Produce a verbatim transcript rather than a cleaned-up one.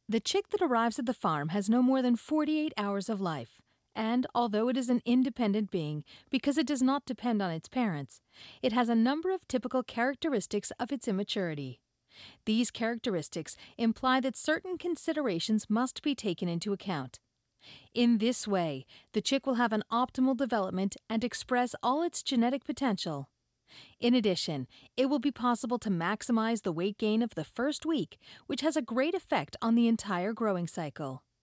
The chick that arrives at the farm has no more than forty-eight hours of life, and although it is an independent being because it does not depend on its parents, it has a number of typical characteristics of its immaturity. These characteristics imply that certain considerations must be taken into account. In this way, the chick will have an optimal development and express all its genetic potential. In addition, it will be possible to maximize the weight gain of the first week, which has a great effect on the entire growing cycle.